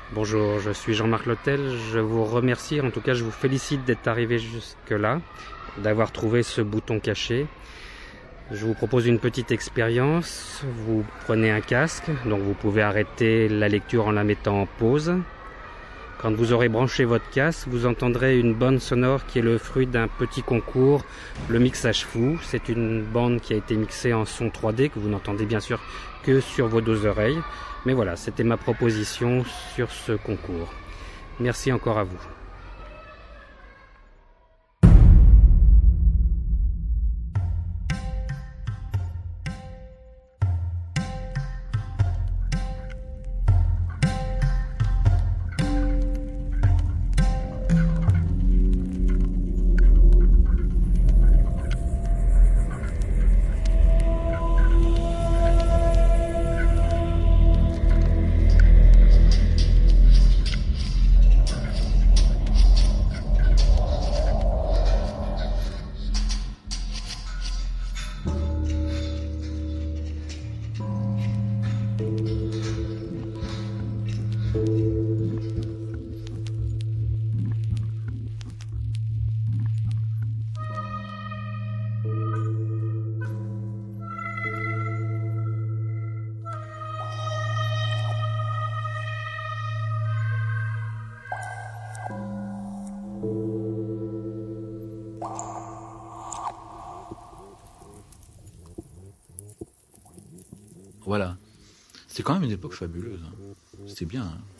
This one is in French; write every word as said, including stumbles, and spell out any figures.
Bonjour, je suis Jean-Marc Lotel, je vous remercie, en tout cas je vous félicite d'être arrivé jusque-là, d'avoir trouvé ce bouton caché. Je vous propose une petite expérience, vous prenez un casque, donc vous pouvez arrêter la lecture en la mettant en pause. Quand vous aurez branché votre casque, vous entendrez une bande sonore qui est le fruit d'un petit concours, le mixage fou. C'est une bande qui a été mixée en son trois D, que vous n'entendez bien sûr que sur vos deux oreilles. Mais voilà, c'était ma proposition sur ce concours. Merci encore à vous. Voilà. C'était quand même une époque fabuleuse. C'était bien. Hein.